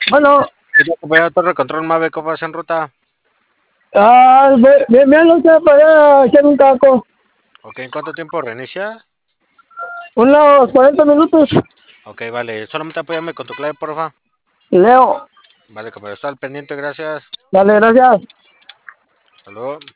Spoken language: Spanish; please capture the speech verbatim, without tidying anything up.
Bueno, Voy a Torre Control Mave, ¿cómo vas en ruta? ah, ve- ve- vean usted para hacer un taco. Ok, ¿en cuánto tiempo reinicia? Unos cuarenta minutos. Ok, vale, solamente apóyame con tu clave, porfa. Leo, Vale, compañero, está al pendiente, gracias. dale, gracias. Hasta luego.